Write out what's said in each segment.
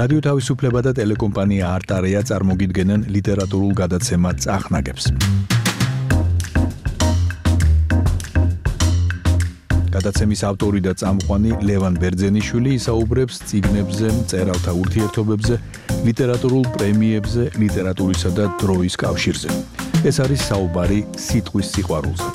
რადიო თავისუფლება და ტელეკომპანია არტარია წარმოგიდგენენ ლიტერატურულ გადაცემა წახნაგებს. გადაცემის ავტორი და წამყვანი ლევან ბერძენიშვილი ისაუბრებს წიგნებზე, მწერალთა ურთიერთობებზე, ლიტერატურულ პრემიებზე, ლიტერატურისა და დროის კავშირზე. ეს არის საუბარი სიტყვის სიყვარულზე.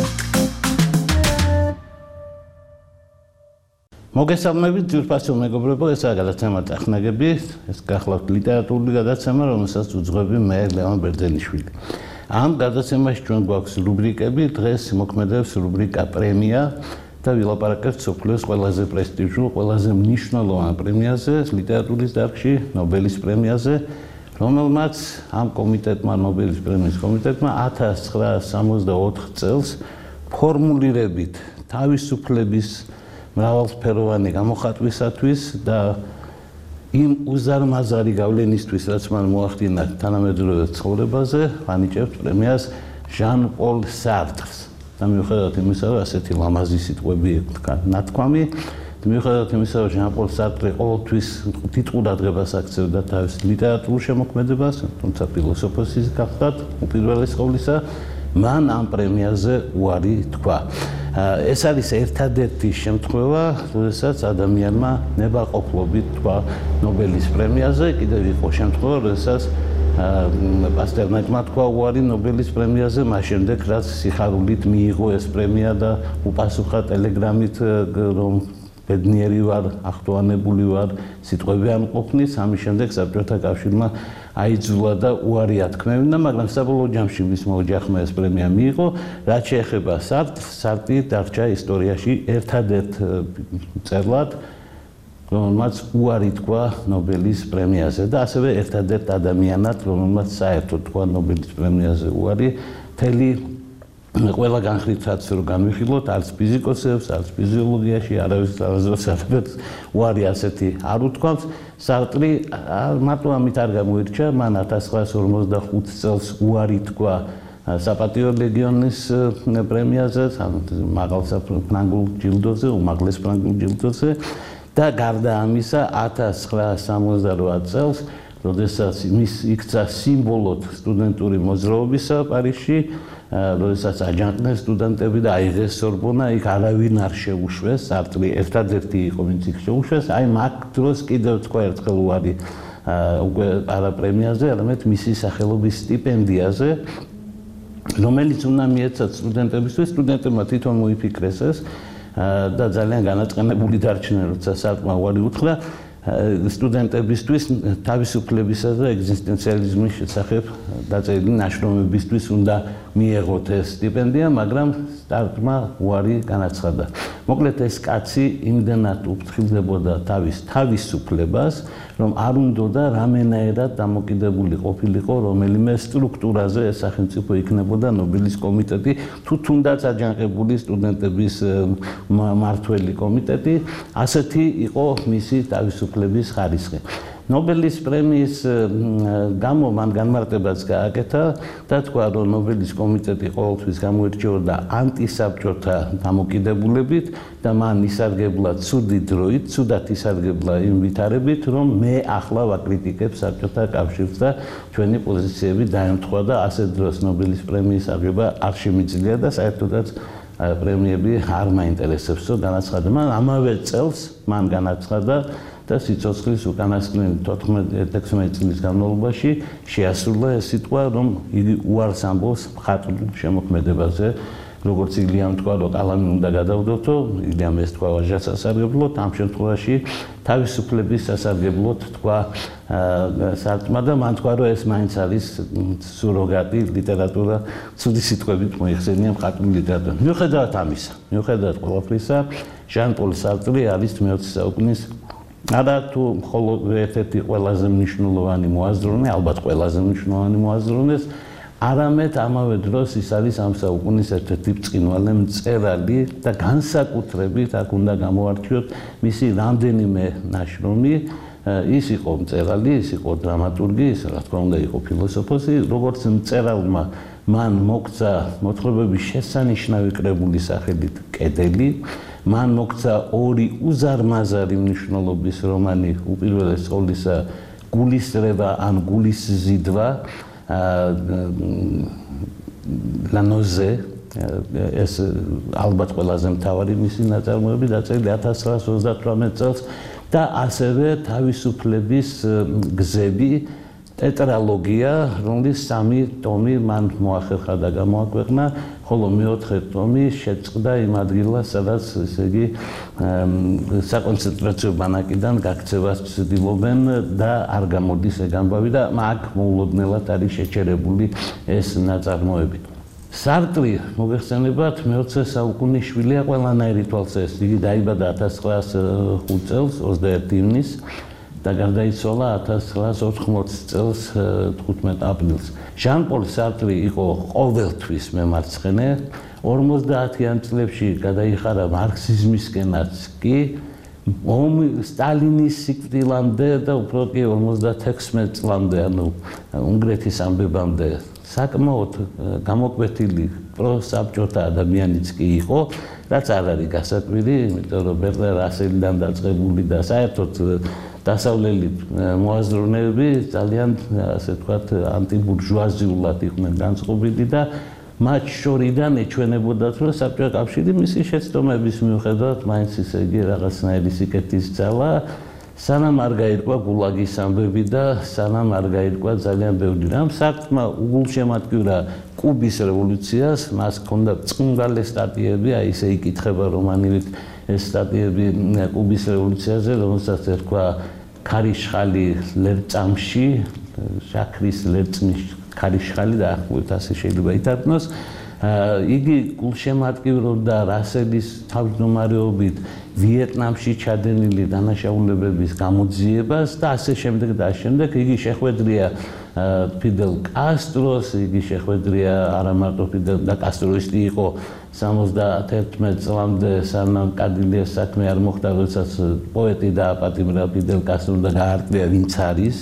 მოგესალმებით ძვირფასო მეგობრებო, ესაა გადაცემა წახნაგები, ეს გახლავთ ლიტერატურული გადაცემა, რომელსაც უძღვები მე ლევან ბერძენიშვილი. ამ გადაცემაში ჩვენ გვაქვს რუბრიკები, დღეს მოქმედებს რუბრიკა პრემია და ვილაპარაკებთ მსოფლიოს ყველაზე პრესტიჟულ, ყველაზე მნიშვნელოვან პრემიაზე, ლიტერატურის დარგში, ნობელის პრემიაზე, რომელმაც ამ კომიტეტმა, ნობელის პრემიის კომიტეტმა 1964 წელს ფორმულირებით თავისუფლების მრავალსფეროვანი გამოხატვისათვის და იმ უზარმაზარი გავლენისთვის, რაც მან მოახდინა თანამედროვე ცხოვრებაზე, ანიჭებთ პრემიას ჟან-პოლ სარტრს. და მიუხედავად იმისა, რომ ასეთი ლამაზი სიტყვები ნათქვამი, მიუხედავად იმისა, რომ ჟან-პოლ სარტრი ყოველთვის თითქურად დღებას აქცევდა თავის ლიტერატურულ შემოქმედებას, თუმცა ფილოსოფოსის გახლდათ უპირველეს ყოვლისა, მან ამ პრემიაზე უარი თქვა. ეს არის ერთადერთი შემთხვევა, როდესაც ადამიანმა ნებაყოფლობით თქვა ნობელის პრემიაზე, კიდევ იყო შემთხვევა, როდესაც პასტერნაკმა თქვა უარი ნობელის პრემიაზე, მას შემდეგ რაც სიხარულით მიიღო ეს პრემია და უპასუხა ტელეგრამით, რომ ბედნიერი ვარ, ახტოვანებული ვარ, სიტყვები არ მყოფნის, ამის შემდეგ საბჭოთა კავშირმა აიძულა და უარი ათქმევინა, მაგრამ საბოლოო ჯამში მისმა ოჯახმა ეს პრემია მიიღო. რაც შეეხება სარტრს, სარტრი დარჩა ისტორიაში ერთადერთ მწერლად, რომელმაც უარი თქვა ნობელის პრემიაზე და ასევე ერთადერთ ადამიანად, რომელმაც საერთოდ თქვა ნობელის პრემიაზე უარი. მთელი ყველა განხრითაც რომ განვიხილოთ, არც ფიზიკოსებს, არც ფიზიოლოგიაში არავის უარი ასეთი არ უთქვამს. სარტრი მარტო ამით არ გამოირჩა, მან 1945 წელს უარი თქვა საპატიო ლეგიონის პრემიაზე, მაღალსა ფრანგულ ჯილდოზე, უმაღლეს ფრანგულ ჯილდოზე და გარდა ამისა 1968 წელს, როდესაც მის იქცა სიმბოლოდ სტუდენტური მოძრაობისა პარიზში, როდესაც აჯანყდნენ სტუდენტები და აიღეს სორბონა, იქ არავინ არ შეუშვეს, სარტრი ერთადერთი იყო, ვინც იქ შეუშვეს, აი მაგ დროს კიდევ თქვა ერთხელ უარი უკვე არა პრემიაზე, არამედ მისი სახელობის სტიპენდიაზე, რომელიც უნდა მიეცათ სტუდენტებისთვის, სტუდენტებმა თვითონ მოიფიქრეს ეს და ძალიან განაწყენებული დარჩნენ, როცა სარტრმა უარი უთხრა სტუდენტებისთვის თავისუფლებისა და ეგზისტენციალიზმის შესახებ დაწერილი ნაშრომებისთვის უნდა მიეღოთ ეს სტიპენდია, მაგრამ სარტრმა უარი განაცხადა. მოკლედ ეს კაცი იმდენად უფრთხილდებოდა თავის თავისუფლებას, რომ არ უნდოდა რამენაერად დამოკიდებული ყოფილიყო რომელიმე სტრუქტურაზე, ეს სახელმწიფო იქნებოდა ნობელის კომიტეტი, თუ თუნდაც აჯანყებული სტუდენტების მმართველი კომიტეტი, ასეთი იყო მისი თავისუფლების ხარისხი. ნობელის პრემიის გამო მან განმარტებაც გააკეთა და თქვა, რომ ნობელის კომიტეტი ყოველთვის გამოირჩეოდა ანტისაბჭოთა დამოკიდებულებით და მან ისარგებლა ცუდი დროით, ცუდად ისარგებლა იმ ვითარებით, რომ მე ახლა ვაკრიტიკებ საბჭოთა კავშირს და ჩვენი პოზიციები დაემთხვა და ასეთ დროს ნობელის პრემიის აღება არ შემიძლია და საერთოდაც პრემიები არ მაინტერესებსო განაცხადა. მან ამავე წელს მან განაცხადა და სიცოცხლის უკანასკნელი 14-16 წლის განმავლობაში შეასრულა ეს სიტყვა, რომ იგი უარს ამბობს მხატვრულ შემოქმედებაზე, როგორც ილიამ თქვა, რომ კალამი უნდა გადავდოთო, ილიამ ეს თქვა ვაჟას სასარგებლოდ, ამ შემთხვევაში თავისუფლების სასარგებლოდ თქვა სარტრმა და მან თქვა, რომ ეს მაინც არის სუროგატი ლიტერატურა, ცუდი სიტყვებით მოიხსენია მხატვრული ლიტერატურა. მიუხედავად ამისა, მიუხედავად ყველაფრისა, ჟან-პოლ სარტრი არის 20 საუკუნის არა თუ მხოლოდ ერთ-ერთი ყველაზე მნიშვნელოვანი მოაზროვნე, ალბათ ყველაზე მნიშვნელოვანი მოაზროვნეს, არამედ ამავე დროს ის არის ამ საუკუნის ერთ-ერთი ბრწყინვალე მწერალი და განსაკუთრებით აქ უნდა გამოვარჩიოთ მისი რამდენიმე ნაშრომი. ის იყო მწერალი, ის იყო დრამატურგი, ის რა თქმა უნდა იყო ფილოსოფოსი, როგორც მწერალმა მან მოგცა მოთხრობების შესანიშნავი კრებული სახელით კედელი, მან მოგცა ორი უზარმაზარი მნიშვნელობის რომანი, უპირველეს ყოვლისა გულისრევა ან გულისზიდვა, ლანოზე, ეს ალბათ ყველაზე მთავარი მისი ნაწარმოები დაწერილი 1938 წელს და ასევე თავისუფლების გზები ტეტრალოგია, რომლის 3 ტომი მან მოახერხა და გამოაქვეყნა, ხოლო მეოთხე ტომი შეწყდა იმ ადგილას, სადაც ესე იგი საკონცენტრაციო ბანაკიდან გაქცევას ცდილობენ და არ გამოდის ეგ ამბავი და აქ მოულოდნელად არის შეჩერებული ეს ნაწარმოები. სარტრი მოგეხსენებათ მე-20 საუკუნის შვილია ყველანაირი თვალსაჩინო. იგი დაიბადა 1905 წელს 21 ივნისს და გარდაიცვალა 1980 წელს 15 აპრილს. ჟან-პოლ სარტრი იყო ყოველთვის მემარცხენე, 50-იან წლებში გადაიხარა მარქსიზმისკენაც კი, სტალინის სიკვდილამდე და უფრო კი 56 წლამდე, ანუ უნგრეთის ამბებამდე საკმაოდ გამოკვეთილი პროსაბჭოთა ადამიანიც კი იყო, რაც არ არის გასაკვირი, იმიტომ რომ ბერნარ რასელიდან დაწყებული და საერთოდ დასავლელი მოაზროვნეები ძალიან, ასე ვთქვათ, ანტიბურჟუაზიულად იყვნენ განწყობილი და მათ შორიდან ეჩვენებოდათ, რომ საბჭოთა კავშირი მისი შეცდომების მიუხედავად მაინც ისე იგი რაღაცნაირი სიკეთის ძალა, სანამ არ გაირკვა გულაგის ამბები და სანამ არ გაირკვა ძალიან ბევრი რამ. სარტმა უგულშემატკივრა კუბის რევოლუციას, მას ჰქონდა წყნგალე სტატიები, აი ისე იკითხება რომანივით ეს სტატიები კუბის რევოლუციაზე, რომელსაც ერქვა ქარიშხალი ლერწამში, შაქრის ლერწმის ქარიშხალი და ახლობთ ასე შეიძლება ითარგმნოს. იგი გულშემატკივრობდა რასელის თავმჯდომარეობით ვიეტნამში ჩადენილი დანაშაულებების გამოძიებას და ასე შემდეგ და ასე შემდეგ. იგი შეხვედრია ფიდელ კასტროს, იგი შეხვედრია არა მარტო ფიდელ და კასტროისტი იყო 71 წლამდე, სანამ კადილიას საქმე არ მოხდა, როდესაც პოეტი დააპატიმრა ფიდელ კასტრომ და გაარტყია ვინც არის.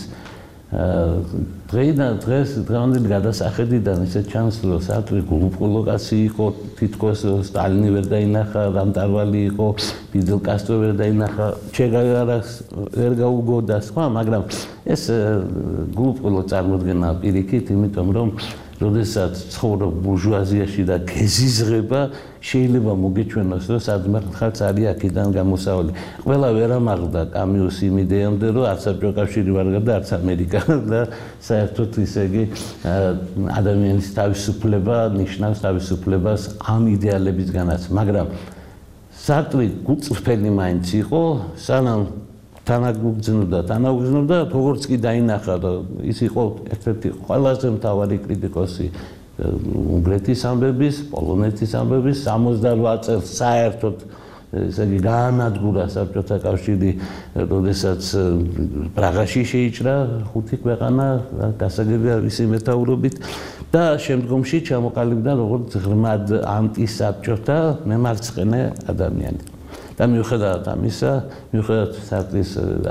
დღევანდელი გადასახედიდან ისე ჩანს, რომ სარტრი გულუბრყვილო კაცი იყო, თითქოს სტალინი ვერ დაინახა, დამტარვალი იყო, ფიდელ კასტრო ვერ დაინახა, ჩე გევარას ვერ გაუგო და სხვა, მაგრამ ეს გულუბრყვილო წარმოდგენა პირიქით, იმიტომ რომ როდესაც ცხოვრობ ბურჟუაზიაში და გეზიზღება, შეიძლება მოგეჩვენოს, რომ სადმართლაც არის აქედან გამოსავალი. ყველა ვერ ამაღლდა კამიუს იმ იდეამდე, რომ არც საბჭოთა კავშირი ვარ და არც ამერიკა და საერთოდ ისე იგი ადამიანის თავისუფლება ნიშნავს თავისუფლებას ამ იდეალებისგანაც, მაგრამ სარტრი გულწრფელი მაინც იყო, სანამ თანაგუგზნობდა, როგორც კი დაინახა და ის იყო ერთ-ერთი ყველაზე მთავარი კრიტიკოსი უნგრეთის ამბების, პოლონეთის ამბების, 68 წელს საერთოდ ესე იგი გაანადგურა საბჭოთა კავშირი, როდესაც პრაღაში შეიჭრა 5 ქვეყანა, გასაგებია მისი მეთაურობით და შემდგომში ჩამოყალიბდა როგორც ღრმად ანტისაბჭოთა მემარცხენე ადამიანი. და მიუხედავად ამისა, მიუხედავად სარტრის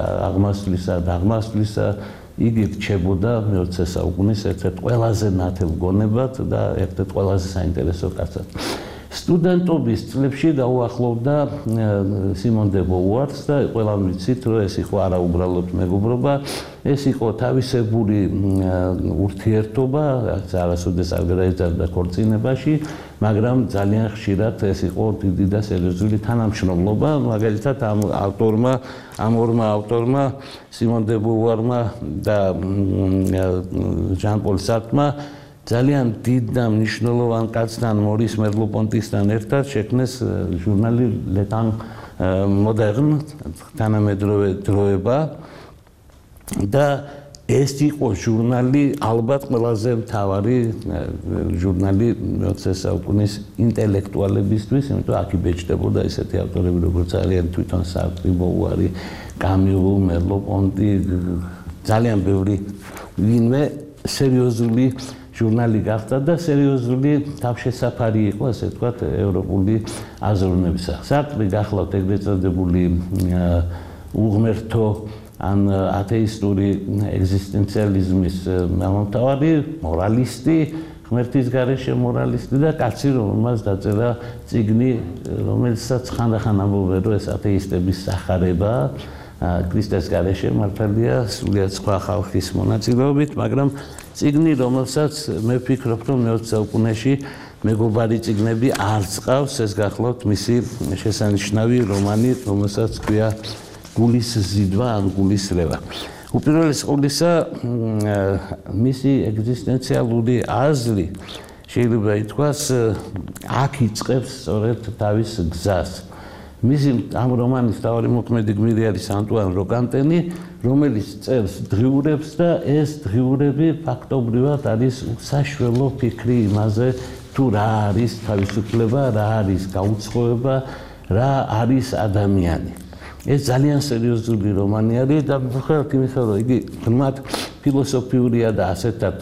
აღმასვლისა, იგი რჩებოდა მე-20 საუკუნის ერთ-ერთ ყველაზე ნათელ გონებად და ერთ-ერთ ყველაზე საინტერესო კაცად. სტუდენტობის წლებში დაუახლოვდა სიმონ დე ბოვუარს და ყველამ ვიცით, რომ ეს იყო არა უბრალოდ მეგობრობა, ეს იყო თავისებური ურთიერთობა, რაც არასოდეს არ გადაიზარდა ქორწინებაში, მაგრამ ძალიან ხშირად ეს იყო დიდი და სერიოზული თანამშრომლობა, მაგალითად ამ ორმა ავტორმა, სიმონ დე ბოვუარმა და ჟან-პოლ სარტმა ძალიან დიდ და მნიშვნელოვან კაცთან მორის მერლო-პონტისთან ერთად შექმნეს ჟურნალი ლეტან მოდერნ, თანამედროვე დროება და ეს იყო ჟურნალი ალბათ ყველაზე მთავარი ჟურნალი მე-20 საუკუნის ინტელექტუალებისთვის, იმიტომ აქ იბეჭდებოდა ესეთი ავტორები როგორც არიან თვითონ სარტრი, ბოვუარი, კამიუ, მერლო-პონტი, ძალიან ბევრი ვინმე სერიოზული ჟურნალი გახდა და სერიოზული თავშესაფარი იყო, ასე ვთქვათ, ევროპული აზროვნებისა. სარტრი გახლავთ ეგრეთ წოდებული უღმერთო ან ათეისტური ეგზისტენციალიზმის მამამთავარი, მორალისტი, ღმერთის გარეშე მორალისტი და კაცი რომელმაც დაწერა წიგნი რომელსაც ხანდახან ამბობენ რომ ეს ათეისტების სახარება ქრისტეს გარეშე მართალია სულიად სხვა ხალხის მონაწილეობით მაგრამ წიგნი რომელსაც მე ვფიქრობ რომ მე-20 საუკუნეში მეგობარი წიგნები არ წყავს ეს გახლავთ მისი შესანიშნავი რომანი რომელსაც ქვია გულის ზიდვა ან გულის რევა უპირველეს ყოვლისა მისი ეგზისტენციალური აზრი შეიძლება ითქვას აქ იწყებს სწორედ თავის გზას მისი ამ რომანის თავი მოქმედი გმირი არის ანტუან როკანტენი რომელიც წერს დღიურებს და ეს დღიურები ფაქტობრივად არის უსაშველო ფიქრი იმაზე თუ რა არის თავისუფლება რა არის გაუცხოება რა არის ადამიანი ეს ძალიან სერიოზული რომანი არის და მხოლოდ იმისა რომ იგი ღრმად ფილოსოფიურია და ასეთად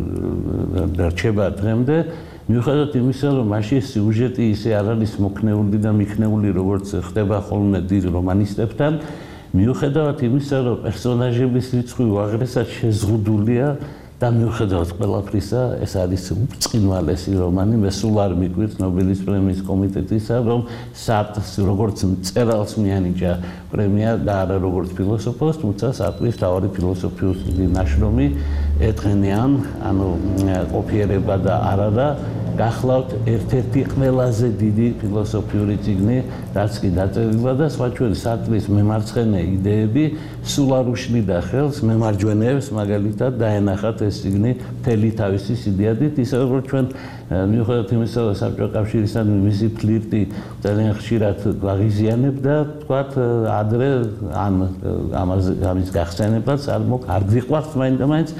რჩება დღემდე მიუხედავად იმისა რომ მაშინ სიუჟეტი ისე არ არის მოქნეული და მიქნეული როგორც ხდება ხოლმე დიდ რომანისტებთან მიუხედავად იმისა რომ პერსონაჟების რიცხვი უაღრესად შეზღუდულია და მიუხედავად ყველაფრისა ეს არის უბრწყინვალესი რომანი მე სულ არ მიგვირთ ნობელის პრემიის კომიტეტისა რომ სარტს როგორც მწერალს მიანიჭა პრემია და არა როგორც ფილოსოფოსს თუმცა სარტის თავი ფილოსოფიური ნაშრომი ეთხენიან ანუ ყოფიერება და არადა გახლავთ ერთ-ერთი ყველაზე დიდი ფილოსოფიური წიგნი რაც კი დაწერილა და სხვა ჩვენი სარტრის მემარცხენე იდეები სულ არ უშლიდა ხელს მემარჯვენეებს მაგალითად დაენახათ ეს წიგნი მთელი თავისი სიდიადით ისე როგორც ჩვენ მიუხედავად იმისა რომ საბჭოთა კავშირისადმი მისი ფლირტი ძალიან ხშირად გვაღიზიანებდა თქვათ ადრე ან ამის გახსენებაც არ გიყვართ მაინც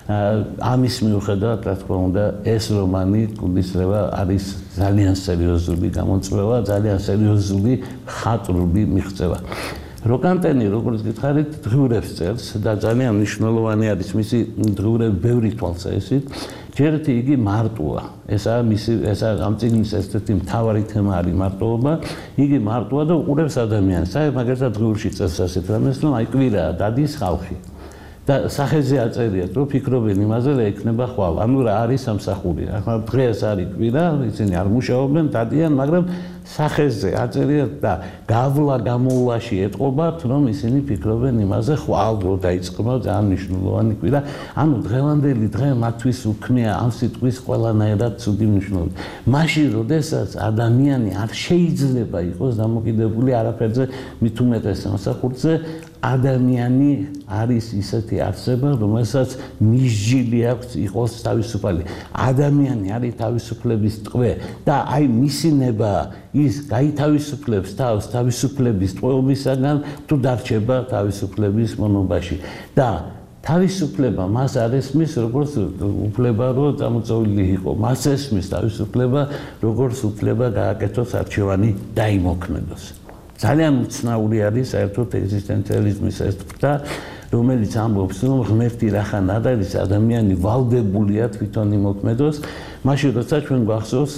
ამის მიუხედავად რა თქმა უნდა ეს რომანი გულის რევა არის ძალიან სერიოზული გამოწვევა ძალიან სერიოზული ხატრული მიღწევა როკანტენი როგორც გითხარით დღიურებს წერს და ძალიან მნიშვნელოვანი არის მისი დღიურები ბევრი თვალსაჩინო ჯერეთი იგი მარტოა ესაა ამ წიგნის ერთ-ერთი მთავარი თემა არის მარტოობა იგი მარტოა და უყურებს ადამიანს აი მაგალითად დღიურში წერს ასეთ რამეს რომ აი კვირაა დადის ხალხი და სახეზე აწერიათ რომ ფიქრობენ იმაზე რა ექნება ხვალ ანუ რა არის სამსახური ახლა დღეს არის კვირა ისინი არ მუშაობენ დადიან მაგრამ სახეზე აწერიათ და გავლა გამოვლაში ეტყობათ რომ ისინი ფიქრობენ იმაზე ხვალ რო დაიწყება ძალიან მნიშვნელოვანი კვირა ანუ დღევანდელი დღე მათთვის უქმნია ამ სიტყვის ყველანაირად ცუდი მნიშვნელობა მაშინ როდესაც ადამიანი არ შეიძლება იყოს დამოკიდებული არაფერზე მით უმეტეს სამსახურზე ადამიანი არის ისეთი არსება, რომელსაც მისჯილი აქვს იყოს თავისუფალი. ადამიანი არის თავისუფლების ტყვე და აი მისი ნება ის გაითავისუფლებს თავს თავისუფლების ტყვეობისაგან თუ დარჩება თავისუფლების მონობაში. და თავისუფლება მას არ ესმის როგორც უფლება რომ წამოწეული იყო. მას ესმის თავისუფლება როგორც უფლება გააკეთოს არჩევანი დაიმოქმედოს. ძალიან უცნაური არის საერთოდ ეგზისტენციალიზმის ეს ფრთა, რომელიც ამბობს, რომ ღმერთი რახან არ არის ადამიანი ვალდებულია თვითონ იმოქმედოს. მაშინ როცა ჩვენ გვახსოვს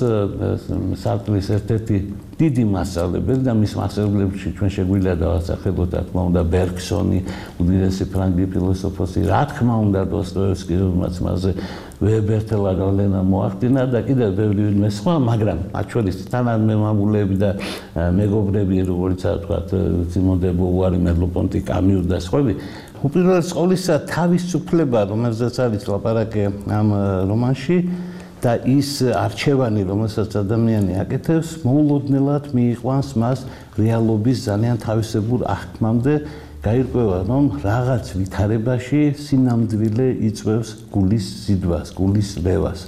სარტრის ერთ-ერთი დიდი მასწავლებელი და მის მასწავლებლებში ჩვენ შეგვიძლია დავასახელოთ, რა თქმა უნდა, ბერგსონი, უდიდესი ფრანგი ფილოსოფოსი, რა თქმა უნდა, დოსტოევსკი, რომელმაც მასზე ვებერთელა გავლენა მოახდინა და კიდევ ბევრი ვინმე სხვა, მაგრამ მათ შორის თანამემამულეები და მეგობრები, როგორიცაა თქვათ, სიმონ დე ბოვუარი, მერლო-პონტი, კამიუ და სხვები, უპირველეს ყოვლისა თავისუფლება, რომელზეც არის ლაპარაკი ამ რომანში და ის არჩევანი, რომელსაც ადამიანი აკეთებს, მოულოდნელად მიიყვანს მას რეალობის ძალიან თავისებურ აღქმამდე, გაირკვევა, რომ რაღაც ვითარებაში სინამდვილე იწვევს გულის ზიდვას, გულის რევას.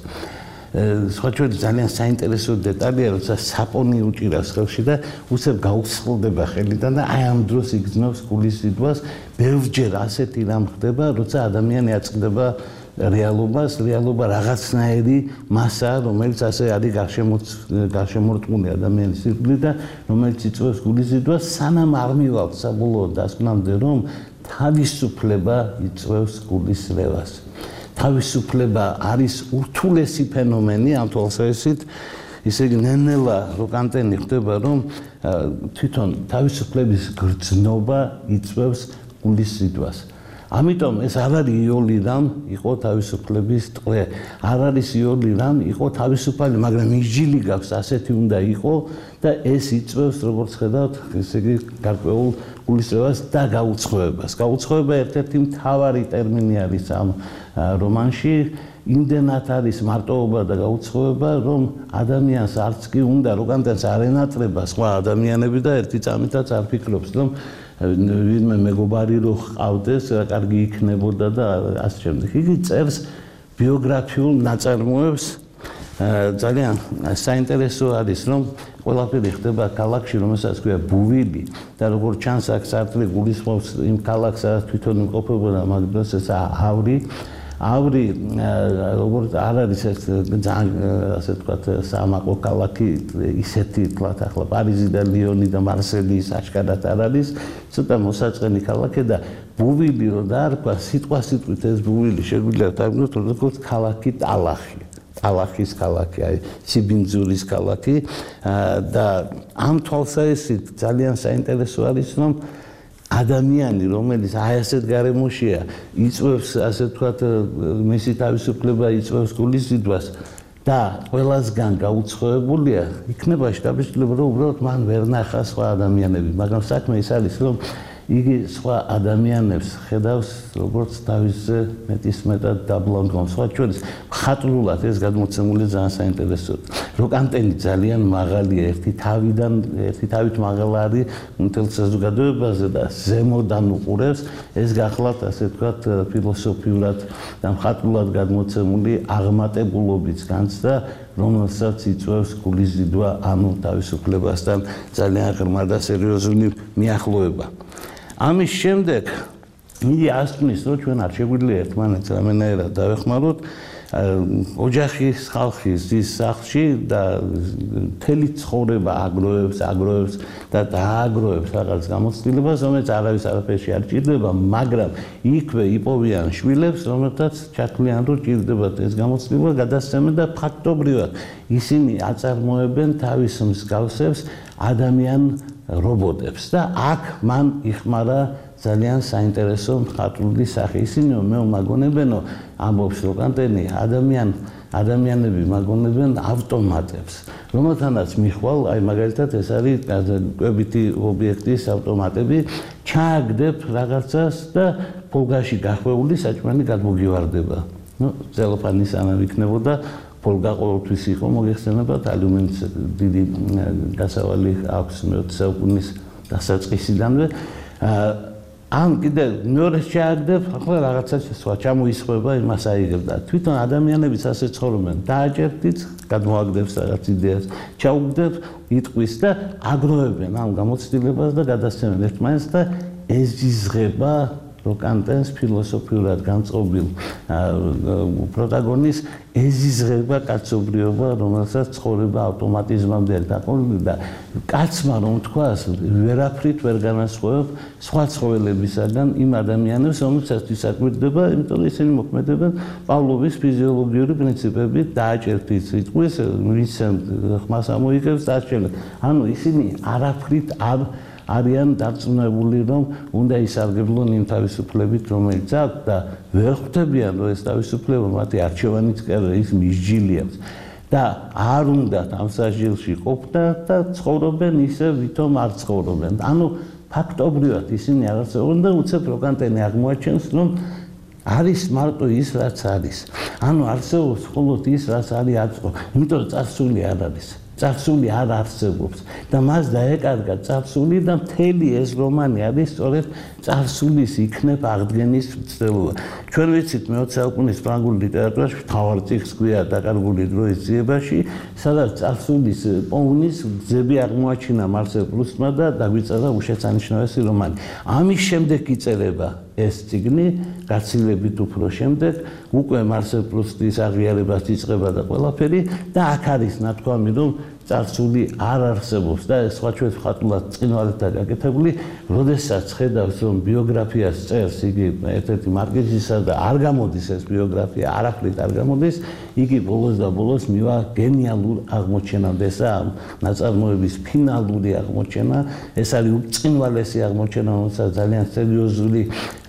სხვა ჩვენი ძალიან საინტერესო დეტალია, როცა საპონი უჭირავს ხელში და უცებ გაუსხლდება ხელიდან და აი ამ დროს იგრძნობს გულის ზიდვას, ბევრჯერ ასეთი რამ ხდება, როცა ადამიანი აწყდება რეალობას, რეალობა რაღაცნაირი მასაა, რომელიც ასე არის გარშემორტყმული ადამიანის სიკვდილით და რომელიც იწვევს გულის ზიდვას, სანამ არ მივალთ საბოლოო დასკვნამდე, რომ თავისუფლება იწვევს გულის რევას. თავისუფლება არის ურთულესი ფენომენი ამ თვალსაზრისით, ისე იგი ნელ-ნელა როკანტენი ხდება, რომ თვითონ თავისუფლების გრძნობა იწვევს გულის ზიდვას. ამიტომ ეს არ არის იოლი რამ იყო თავისუფლების ტყვე, არ არის იოლი რამ იყო თავისუფალი, მაგრამ ისჯილი გაქვს ასეთი უნდა იყო და ეს იწვევს როგორც ხედავთ, ესე იგი გარკვეულ გულისწყებას და გაუცხოებას. გაუცხოება ერთ-ერთი მთავარი ტერმინი არის ამ რომანში. იმდენად არის მარტოობა და გაუცხოება, რომ ადამიანს არც კი უნდა როკანტენს არ ენატრება სხვა ადამიანები და ერთი წამითაც არ ფიქრობს, რომ ვინმე მეგობარი რო ყავდეს, რა კარგი იქნებოდა და ასე შემდეგ. იგი წერს ბიოგრაფიულ ნაწარმოებს. ძალიან საინტერესო არის, რომ ყველაფერი ხდება ქალაქში, რომელსაც ქვია ბუვილი და როგორც ჩანს აქ სარტრი გულისხმობს იმ ქალაქს, სადაც თვითონ იმყოფებოდა მაგდროს ეს ავრი. ავრი როგორც არ არის ეს ძალიან ასე ვთქვათ სამაყო ქალაქი ისეთი თქვათ ახლა პარიზი და ლიონი და მარსელი აშკარად არ არის ცოტა მოსაწყენი ქალაქი და ბუვილი რო დაარქვა სიტყვასიტყვით ეს ბუვილი შეგვიძლია დავიგოთ როგორც ქალაქი ტალახი ტალახის ქალაქი აი სიბინძურის ქალაქი და ამ თვალსაზრისით ძალიან საინტერესო არის რომ ადამიანი რომელიც აი ასეთ გარემოშია იწვევს ასე ვთქვათ მისი თავისუფლება იწვევს გულისძიებას და ყველასგან გაუცხოებულია იქნება შტაბის-ჩლება რომ უბრალოდ მან ვერ ნახა სხვა ადამიანები მაგრამ საქმე ის არის რომ იგი სხვა ადამიანებს ხედავს როგორც თავისზე მეტისმეტად დაბლონგონ სხვა ჩვენს ხატრულად ეს გადმოცემული ძალიან საინტერესოა როკანტენი ძალიან მაღალია ერთი თავით მაღალი არის მთელ საზოგადოებაზე და ზემოდან უყურებს ეს გახლავთ ასე ვთქვათ ფილოსოფიურად და მხატვრულად გადმოცემული აღმატებულობით განცდა რომელსაც იწვევს გულისძიება ანუ თავისუფლებასთან ძალიან ღრმა და სერიოზული მიახლოება ამის შემდეგ იგი ასწნის რომ ჩვენ არ შეგვიძლია ერთმანეთს რამენაირად დავეხმაროთ ოჯახის ხალხი ზის სახლში და მთელი ცხოვრება აგროვებს და დააგროვებს რაღაც გამოცდილებას რომელიც არავის არაფერში არ ჭირდება მაგრამ იქვე იპოვიან შვილებს რომელთაც ჩათვლიან რომ ჭირდებათ ეს გამოცდილება გადასცემენ და ფაქტობრივად ისინი აწარმოებენ თავის მსგავსებს ადამიან რობოტებს და აქ მან იხმარა ძალიან საინტერესო მხატვრული სახე ისინი მე მაგონებენო ამბობს როკანტენი ადამიანები მაგონებენ ავტომატებს რომელთანაც მიხვალ აი მაგალითად ეს არის კვებითი ობიექტის ავტომატები ჩააგდებ რაღაცას და ფოლგაში გახვეული საჭმელი გადმოგივარდება ნუ ზელოფანის ანა იქნებოდა ფოლგა ყოველთვის იყო მოგეხსენებათ ალუმინის დიდი გასავალი აქვს მე-20 საუკუნის დასაწყისიდანვე ამ კიდე მეორე შეაგდებ ახლა რაღაცას სხვა ჩამოისხება იმას აიგებ და თვითონ ადამიანებიც ასე ცხოვრობენ დააჭერდით გადმოაგდებს რაღაც იდეას ჩაუგდებ იტყვის და აგროვებენ ამ გამოცდილებას და გადასცემენ ერთმანეთს და ეზიზღება როკანტენს ფილოსოფიურად განწყობილ პროტაგონის ეზიზღება კაცობრიობა რომელსაც ცხოვრება ავტომატიზმამდე დაყოლილი და კაცმა რომ თქვას ვერაფრით ვერ განასხვავებ სხვა ცხოველებისაგან იმ ადამიანებს რომელსაც ისაკვირდება იმიტომ რომ ისინი მოქმედებენ პავლოვის ფიზიოლოგიური პრინციპებით დააჭერდით სიტყვის მისცემ ხმას ამოიგებს და ასწავლეთ ანუ ისინი არაფრით არიან დარწმუნებული რომ უნდა ისარგებლონ იმ თავისუფლებით რომელიც აქვს და ვერ ხვდებიან რომ ეს თავისუფლება მათი არჩევანიც კი არა ის მისჯილი აქვს და არ უნდათ ამ სასჯელში ყოფნათ და ცხოვრობენ ისე ვითომ არ ცხოვრობენ ანუ ფაქტობრივად ისინი არ არსებობენ და უცებ როკანტენი აღმოაჩენს რომ არის მარტო ის რაც არის ანუ არსებობს მხოლოდ ის რაც არის აწყო იმიტომ რომ წარსული არ არის წარსული არ არსებობს და მას დაეკარგა წარსული და მთელი ეს რომანი არის სწორედ წარსულის იქნებ აღდგენის მცდელობა. ჩვენ ვიცით მე-20 საუკუნის ფრანგულ ლიტერატურაში მთავარ წიგნს ქვია დაკარგული დროის ძიებაში, სადაც წარსულის პოვნის გზები აღმოაჩინა მარსელ პრუსტმა და დაგვიწერა უშეცანიშნავესი რომანი. ამის შემდეგ იწერება ეს წიგნი, გაცილებით უფრო შემდეგ, უკვე მარსელ პრუსტის აღიარებას იწყება და ყველაფერი და აქ არის ნათქვამი, რომ წარსული არ არსებობს და ეს სხვა ჩვენ ხატულად წინვალეთთან გაკეთებული, როდესაც ხედავს რომ ბიოგრაფიას წერს იგი ერთ-ერთი მარკიზისა და არ გამოდის ეს ბიოგრაფია, არაფრით არ გამოდის, იგი ბოლოს და ბოლოს მივა გენიალურ აღმოჩენამდე, ესაა ნაწარმოების ფინალური აღმოჩენა, ეს არის უწინვალესი აღმოჩენა, რომელსაც ძალიან სერიოზული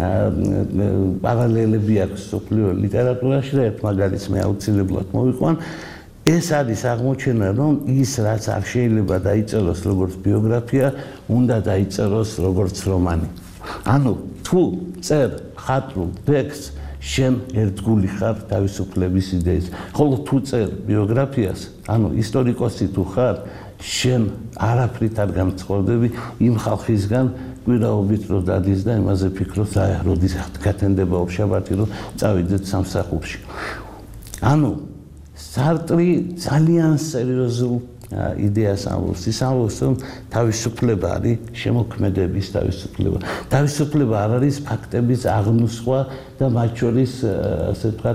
პარალელები აქვს მსოფლიო ლიტერატურაში და ერთ მაგალითს მე აუცილებლად მოვიყვან. ეს არის აღმოჩენა, რომ ის რაც არ შეიძლება დაიწეროს როგორც ბიოგრაფია, უნდა დაიწეროს როგორც რომანი. ანუ თუ წერ ხატრულ ტექსტს, შენ ერთგული ხარ თავისუფლების იდეის. ხოლო თუ წერ ბიოგრაფიას, ანუ ისტორიკოსი თუ ხარ, შენ არაფრით არ გამცხოვრდები იმ ხალხისგან, გვირაობით რო დადის და იმაზე ფიქრობს, აი, როდის გათენდება ოფშაბათი, რომ წავიდეთ სამსახურში. ანუ სარტრი ძალიან სერიოზულ იდეას ამბობს. ის ამბობს, რომ თავისუფლება არის შემოქმედების თავისუფლება. თავისუფლება არ არის ფაქტების აღნუსხვა და მათ შორის, ასე ვთქვათ,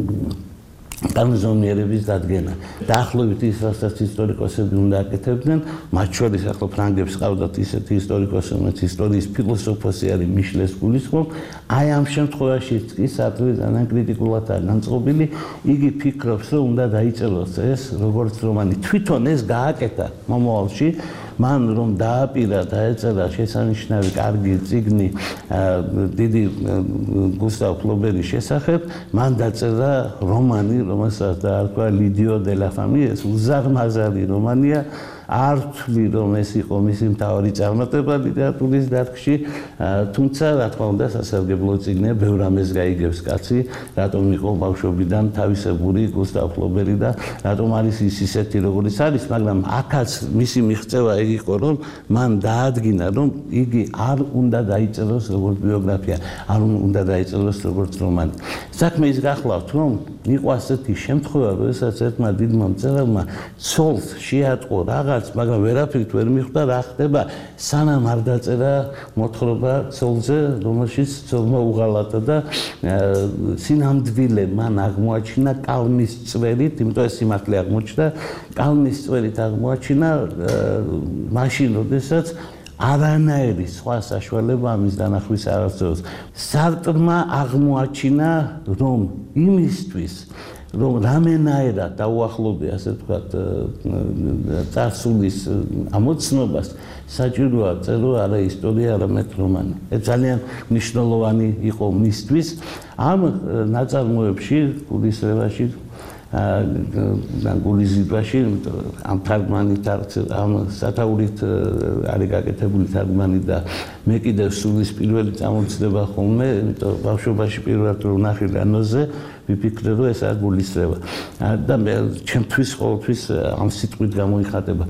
კანონიერების დადგენა. დაახლოებით ის, რასაც ისტორიკოსები უნდა აკეთებდნენ, მათ შორის ახლა ფრანგებს ყავდათ ისეთი ისტორიკოსი, რომელიც ისტორიის ფილოსოფოსი არის მიშლეს გულისხმობ. აი ამ შემთხვევაშიც კი სარტრი ძალიან კრიტიკულადაა განწყობილი. იგი ფიქრობს, რომ უნდა დაიწეროს ეს როგორც რომანი. თვითონ ეს გააკეთა მომავალში, მან რომ დააპირა, დაეწერა შესანიშნავი კარგი წიგნი დიდი გუსტავ ფლობერის შესახებ, მან დაწერა რომანი, რომელსაც დაარქვა ლიდიო დე ლა ფამი, ეს უზარმაზარი რომანია. არ ვთვლი, რომ ეს იყო მისი მთავარი წარმატება ლიტერატურის დარგში, თუმცა რა თქმა უნდა სასარგებლო წიგნია, ბევრ რამეს გაიგებს კაცი, რატომ იყო ბავშვობიდან თავისებური გუსტავ ფლობერი და რატომ არის ის ისეთი როგორიც არის, მაგრამ აქაც მისი მიღწევა ეგ იყო, რომ მან დაადგინა, რომ იგი არ უნდა დაიწეროს როგორც ბიოგრაფია, არ უნდა დაიწეროს როგორც რომანი. საქმე ის გახლავთ, რომ იყო ასეთი შემთხვევა, როდესაც ერთმა დიდმა მწერალმა ცოლს შეატყო რაღაც, მაგრამ ვერაფრით ვერ მიხვდა რა ხდება, სანამ არ დაწერა მოთხრობა ცოლზე, რომელშიც ცოლმა უღალატა და სინამდვილე მან აღმოაჩინა კალმის წვერით, იმიტომ ეს სიმართლე აღმოჩნდა, კალმის წვერით აღმოაჩინა მაშინ, როდესაც არანაირი სხვა საშუალება ამის დანახვის არ არსებობს. სარტრმა აღმოაჩინა, რომ იმისთვის, რომ რამენაირად დაუახლოვდე, ასე ვთქვათ, წარსულის ამოცნობას, საჭიროა წერო არა ისტორია, არამედ რომანი. ეს ძალიან მნიშვნელოვანი იყო მისთვის. ამ ნაწარმოებში, გულისრევაში და გულიზიდვაში, ამ თარგმანით, ამ სათაურით არის გაკეთებული თარგმანი და მე კიდევ სულის პირველი წამოწდება ხოლმე, იმიტომ ბავშვობაში პირველად რო ვნახე ლანოზე, ვიფიქრე, რომ ეს არის გულისრევა. და მე ჩემთვის ყოველთვის ამ სიტყვით გამოიხატება.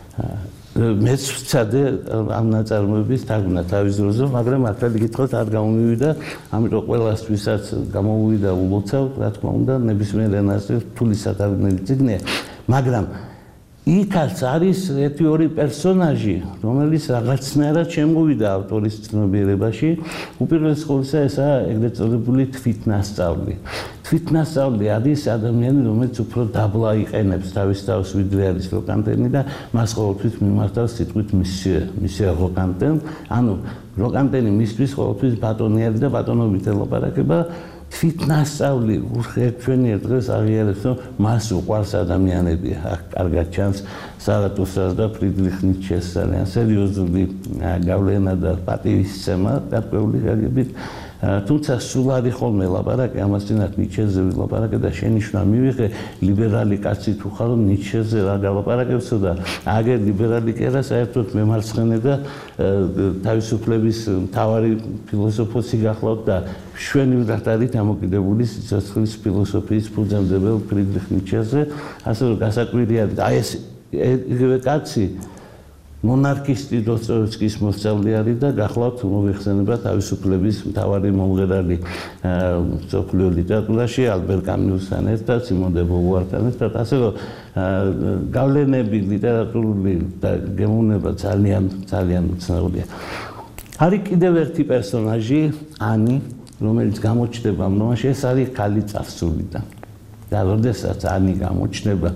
მეც ვცადე ამ ნაწარმოების თარგმნა თავის დროზე, მაგრამ მართალი გითხრათ არ გამომივიდა, ამიტომ ყველასთვისაც გამოვიდა ულოცავ, რა თქმა უნდა, ნებისმიერ ენაზე რთული სათარგმნელი წიგნია, მაგრამ იქაც არის ერთი-ორი პერსონაჟი, რომელიც რაღაცნაირად შემოვიდა ავტორის ცნობიერებაში. უპირველეს ყოვლისა, ესაა ეგრეთ წოდებული თვითნასწავლი. თვითნასწავლი არის ადამიანი, რომელიც უფრო დაბლა იყენებს თავის თავს, ვიდრე არის როკანტენი და მას ყოველთვის მიმართავს სიტყვით მისიე როკანტენ. ანუ როკანტენი მისთვის ყოველთვის ბატონიერი და ბატონობით ელაპარაკება. თვითნასწავლი ჩვენი დღეს აღიარებს, რომ მას უყვარს ადამიანები. აქ კარგად ჩანს ზარათუსტრას და ფრიდრიხ ნიცშეს ძალიან სერიოზული გავლენა და პატივისცემა გარკვეული გაგებით. თუმცა სულ არის ხოლმე ლაპარაკი ამასთანავე ნიცშეზე ვილაპარაკე და შენიშვნა მივიღე, ლიბერალი კაცი თუ ხარ, რომ ნიცშეზე რა გალაპარაკებსო და აგერ ლიბერალი კი არა, საერთოდ მემარცხენე და თავისუფლების მთავარი ფილოსოფოსი გახლავთ და მშვენივრად არის დამოკიდებული სიცოცხლის ფილოსოფიის ფუძემდებელ ფრიდრიხ ნიცშეზე, ასე რომ გასაკვირია აი ეს იგივე კაცი მონარქისტი დოსტოევსკის მოსწავლე არის და გახლავთ მოიხსენება თავისუფლების მთავარი მომღერალი მსოფლიო ლიტერატურაში ალბერ კამიუსთან ერთად, სიმონ დე ბოვუართან ერთად, ასე რომ გავლენები ლიტერატურული და გემოვნება ძალიან უცნაურია. არის კიდევ ერთი პერსონაჟი, ანი, რომელიც გამოჩნდება რომანში, ეს არის ქალი წარსულიდან. და როდესაც ანი გამოჩნდება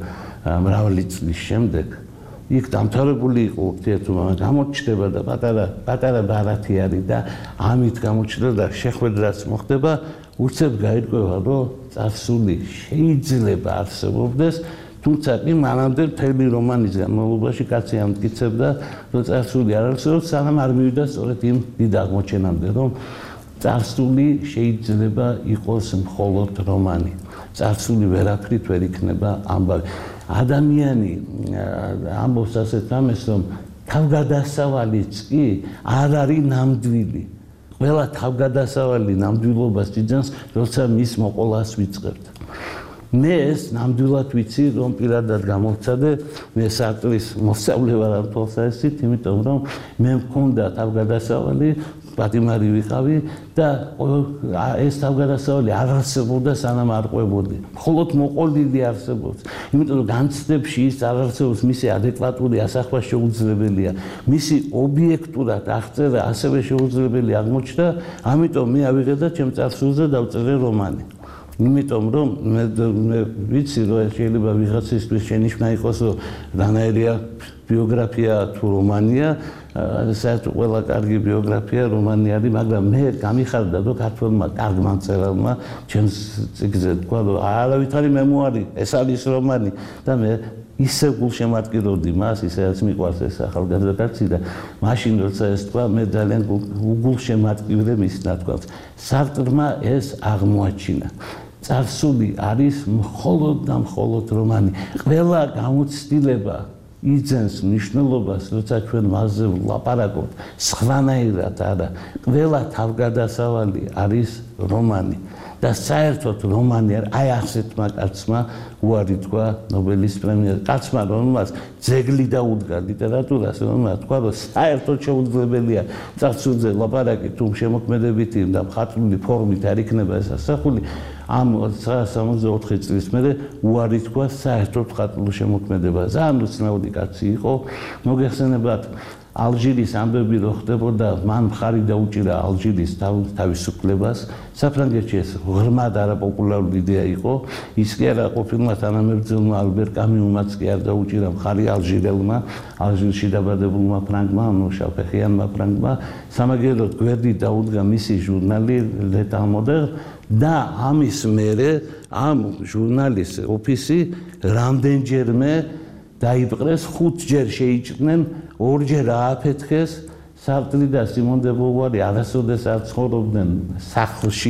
მრავალი წლის შემდეგ იქ დამთავრებული იყო ურთიერთობა, გამოჩნდება და პატარა ბარათი არის და ამით გამოჩნდა და შეხვედრაც მოხდება, უცებ გაირკვევა, რომ წარსული შეიძლება არსებობდეს, თუმცა კი მანამდე მთელი რომანის განმავლობაში კაცი ამტკიცებდა, რომ წარსული არ არსებობს, სანამ არ მივიდა სწორედ იმ დიდ აღმოჩენამდე, რომ წარსული შეიძლება იყოს მხოლოდ რომანი. წარსული ვერაფრით ვერ იქნება ამბავი. ადამიანი ამბობს ასეთ რამეს, რომ თავგადასავალიც კი არ არის ნამდვილი. ყველა თავგადასავალი ნამდვილობას იძენს, როცა მის მოყოლას ვიწყებთ. მე ეს ნამდვილად ვიცი, რომ პირადად გამოვცადე, მე სარტრის მოსწავლე ვარ ამ თვალსაზრისით, იმიტომ რომ მე მქონდა თავგადასავალი, პატიმარი ვიყავი და ეს თავგადასავალი არ არსებობდა სანამ არ ყვებოდი. მხოლოდ მოყოლილი არსებობს. იმიტომ რომ განცდებში ის არ არსებობს, მისი ადეკვატური ასახვა შეუძლებელია. მისი ობიექტურად აღწერა ასევე შეუძლებელი აღმოჩნდა, ამიტომ მე ავიღე და ჩემ წარსულზე დავწერე რომანი. იმიტომ რომ მე ვიცი რომ შეიძლება ვიღაცისთვის შენიშვნა იყოს რომ რანაირია ბიოგრაფია თუ რომანია, საერთოდ ყველა კარგი ბიოგრაფია რომანი არის, მაგრამ მე გამიხარდა რომ ქართველმა კარგმა მწერალმა ჩემს წიგნზე თქვა რომ არავითარი მემუარი, ეს არის რომანი და მე ისე გულშემატკივრობდი მას, ისეაც მიყვარს ეს ახალგაზრდა კაცი და მაშინ როცა ეს თქვა, მე ძალიან გულშემატკივრე მის ნათქვამს. სარტრმა ეს აღმოაჩინა. წარსული არის მხოლოდ და მხოლოდ რომანი. ყველა გამოცდილება იძენს მნიშვნელობას, როცა ჩვენ მასზე ვლაპარაკობთ, სხვანაირად არა. ყველა თავგადასავალი არის რომანი. და საერთოდ რომანი აი ასეთმა კაცმა უარი თქვა ნობელის პრემიას. კაცმა, რომელმაც ძეგლი დაუდგა ლიტერატურას, რომელმაც თქვა, რომ საერთოდ შეუძლებელია წარსულზე ლაპარაკი, თუ შემოქმედებითი და მხატვრული ფორმით არ იქნება ეს ასახული. ამ 64 წლის მერე უარი თქვა საერთოდ მხატვრულ შემოქმედებას. ძალიან უცნაური კაცი იყო. მოგეხსენებათ ალჟირის ამბები რო ხდებოდა, მან მხარი დაუჭირა ალჟირის თავისუფლებას. საფრანგეთში ეს ღრმად არაპოპულარული იდეა იყო. ის კი არა ყოფილმა თანამებრძოლმა ალბერ კამიუმაც კი არ დაუჭირა მხარი ალჟირელმა, ალჟირში დაბადებულმა ფრანგმა, ანუ შავფეხიანმა ფრანგმა. სამაგიეროდ გვერდით დაუდგა მისი ჟურნალი ლეტა მოდერ და ამის მერე ამ ჟურნალის ოფისი რამდენჯერმე დაიპყრეს, 5 ჯერ შეიჭრნენ, 2 ჯერ ააფეთქეს. სარტრი და სიმონ დე ბოვუარი არასოდეს არ ცხოვრობდნენ სახლში.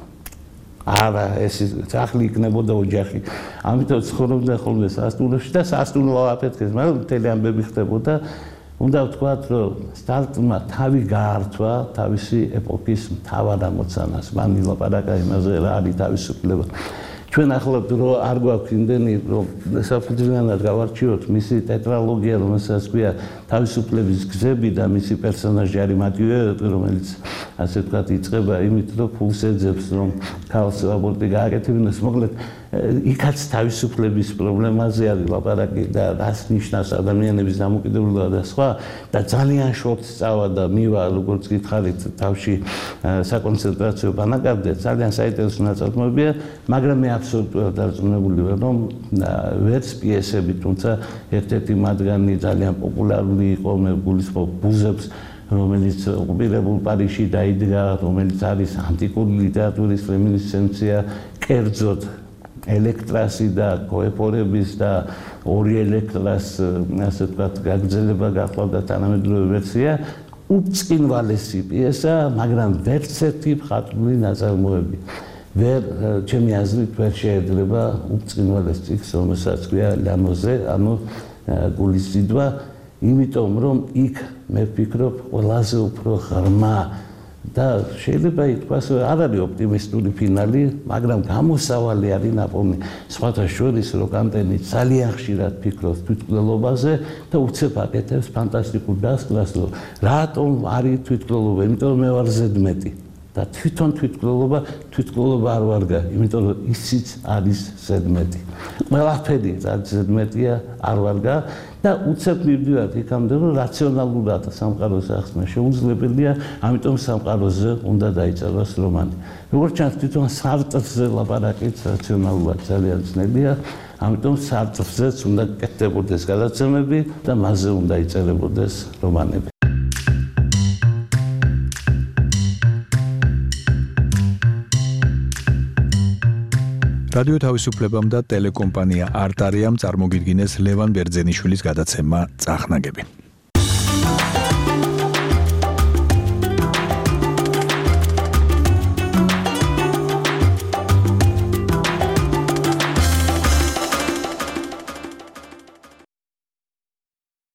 არა, ეს სახლი იქნებოდა ოჯახი. ამიტომ ცხოვრობდნენ ხოლმე სასტუმროში და სასტუმრო ააფეთქეს, მაგრამ მთელი ამბები ხდებოდა. უნდა ვთქვათ, რომ სარტრმა თავი გაართვა თავისი ეპოქის მთავარ ამოცანას. მან ილაპარაკა იმაზე, რა არის თავისუფლება. ჩვენ ახლა რო არ გვაქვს იმდენი რომ საფუძვლიანად გავარჩიოთ მისი ტეტრალოგია, რომელსაც ქვია თავისუფლების გზები და მისი პერსონაჟი არის მატიუ, რომელიც ასე ვთქვათ იწყება იმით რომ ფულს ეძებს რომ ქალს აბორტი გააკეთებინოს, მოკლედ იქაც თავისუფლების პრობლემაზე არის ლაპარაკი და რას ნიშნავს ადამიანების დამოკიდებულება და სხვა და ძალიან შორტ სწავა და მივა როგორც გითხარით თავში საკონცენტრაციო ბანაკამდე ძალიან საინტერესო ნაწარმოებია, მაგრამ მე აბსოლუტურად დარწმუნებული ვარ რომ ვერც პიესები, თუმცა ერთ-ერთი მათგანი ძალიან პოპულარული იყო, მე გულისხმობ ბუზებს, რომელიც ოკუპირებულ პარიზში დაიდგა, რომელიც არის ანტიკური ლიტერატურის რემინისცენცია, კერძოდ ელექტრასი და კოეპორების და ორი ელექტრას ასე ვთქვათ გაგრძელება გახლავდა თანამედროვე ვერსია, უწყინვალესი პიესა, მაგრამ ვერც ერთი მხატვრული ნაწარმოები ვერ ჩემი აზრით ვერ შეეძლება უწყინვალეს წიგნს, რომელსაც ქვია ლამოზე, ანუ გულის ძიდვა, იმიტომ რომ იქ მე ვფიქრობ ყველაზე უფრო ღრმა და შეიძლება ითქვას, რომ არ არის ოპტიმისტური ფინალი, მაგრამ გამოსავალი არის ნაპოვნი. სხვათა შორის როკანტენი ძალიან ხშირად ფიქრობს თვითმკვლელობაზე და უცებ აკეთებს ფანტასტიკურ დასკვნას, რომ რატომ არის თვითმკვლელობა, იმიტომ რომ მე ვარ ზედმეტი. და თვითონ თვითმკვლელობა არ ვარგა, იმიტომ რომ ისიც არის ზედმეტი. ყველაფერი რაც ზედმეტია არ ვარგა და უცებ მივდივართ იქამდე, რომ რაციონალურად სამყაროს ახსნა შეუძლებელია, ამიტომ სამყაროზე უნდა დაიწეროს რომანი. როგორც ჩანს, თვითონ სარტრზე ლაპარაკიც რაციონალურად ძალიან ძნელია, ამიტომ სარწმუნოც უნდა კეთდებოდეს გადაცემები და მასზე უნდა იწერებოდეს რომანები. რადიო თავისუფლებამ და ტელეკომპანია არტარიამ წარმოგიდგინეს ლევან ბერძენიშვილის გადაცემა წახნაგები.